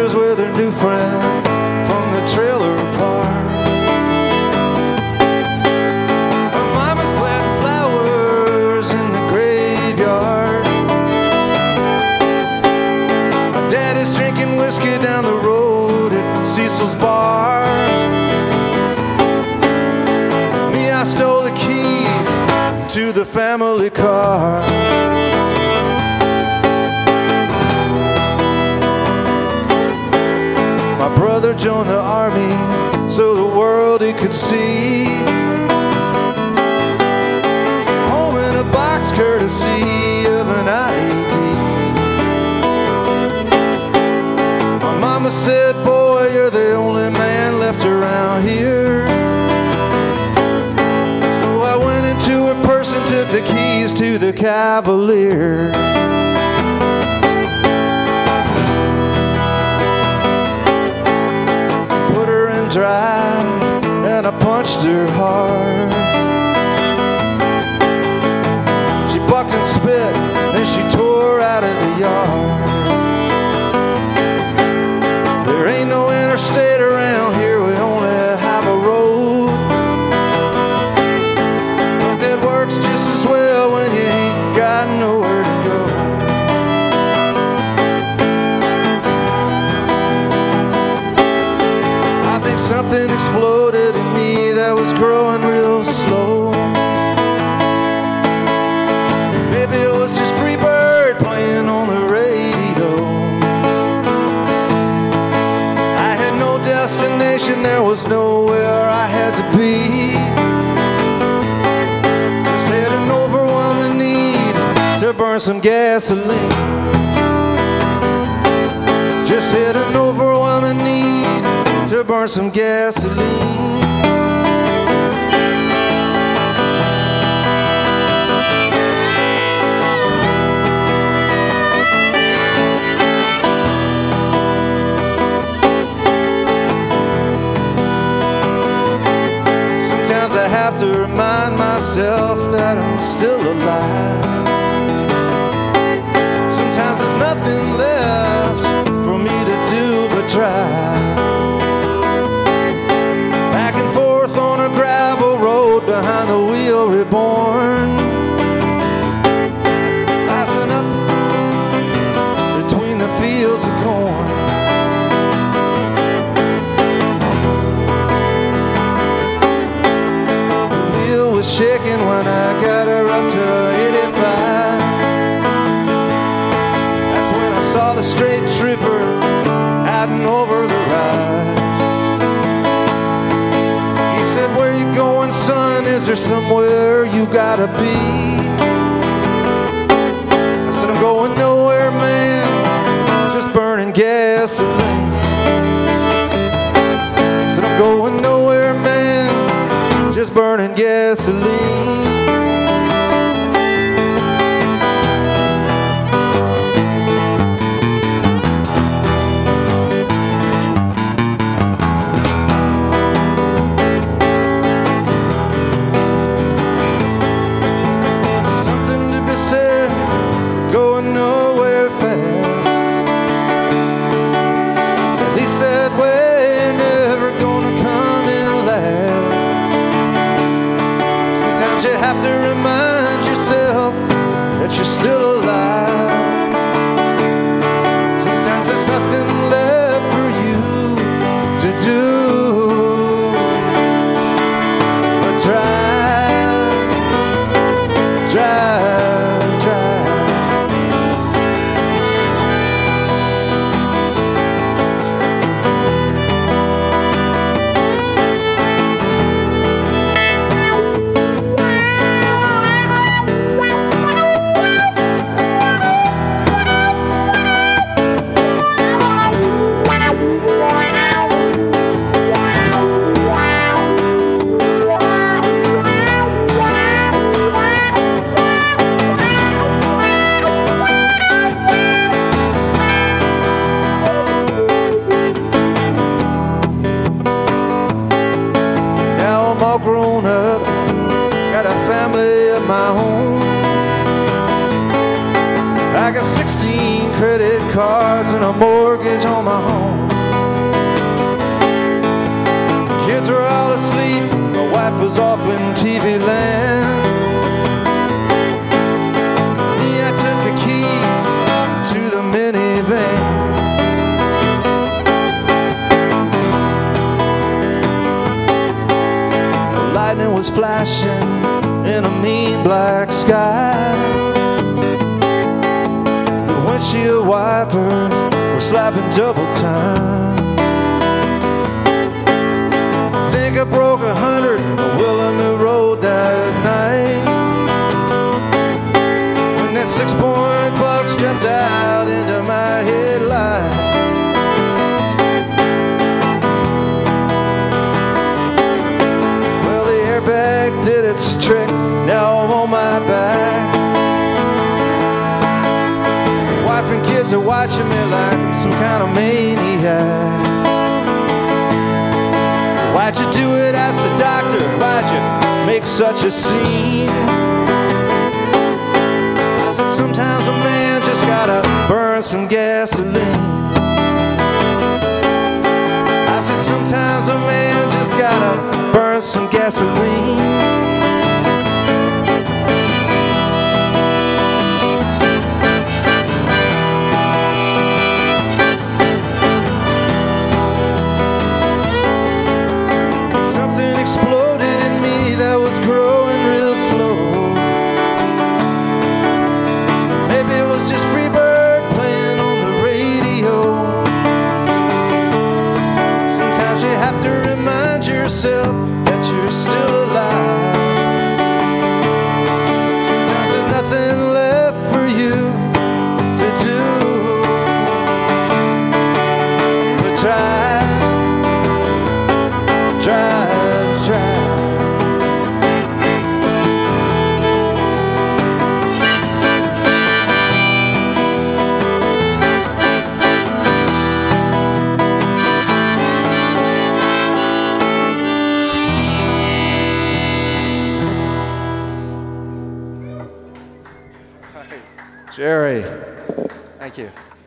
sisters with her new friend from the trailer park. My mama's planting flowers in the graveyard. My daddy's drinking whiskey down the road at Cecil's bar. Me, I stole the keys to the family car. My brother joined the army so the world he could see. Home in a box courtesy of an IED. My mama said, boy, you're the only man left around here. So I went into her purse and took the keys to the Cavalier. Drive, and I punched her hard. She bucked and spit, then she tore out of the yard. There ain't no interstate around here, we only have a road. But that works just as well when you ain't got nowhere to go. Something exploded in me that was growing real slow. Maybe it was just Freebird playing on the radio. I had no destination, there was nowhere I had to be. Just had an overwhelming need to burn some gasoline. Just had an overwhelming need to burn some gasoline. Sometimes I have to remind myself that I'm still alive. Sometimes there's nothing left for me to do but try. Behind the wheel reborn, rising up between the fields of corn. The wheel was shaking when I got her up to 85. That's when I saw the straight trooper adding over the rise. Where you going, son? Is there somewhere you gotta be? I said, I'm going nowhere, man, just burning gasoline. I said, I'm going nowhere, man, just burning gasoline. Have to remind yourself that you're still alive. Sometimes there's nothing left for you to do but drive, drive, drive. All grown up, got a family of my own. I got 16 credit cards and a mortgage on my home. Kids were all asleep, my wife was off in TV land. Me, I took the keys to the minivan. The lightning was flashing in a mean black sky. The windshield wipers were slapping double time. I broke 100 on Willamette Road that night when that 6-point buck stepped out into my headlight. Well, the airbag did its trick, now I'm on my back. Wife and kids are watching me like I'm some kind of maniac. Why'd you do it? Asked the doctor. Why'd you make such a scene? I said, sometimes a man just gotta burn some gasoline. I said, sometimes a man just gotta burn some gasoline. Growing real slow. Maybe it was just Freebird playing on the radio. Sometimes you have to remind yourself that you're still alive. Sometimes there's nothing left for you to do but drive. Jerry, thank you.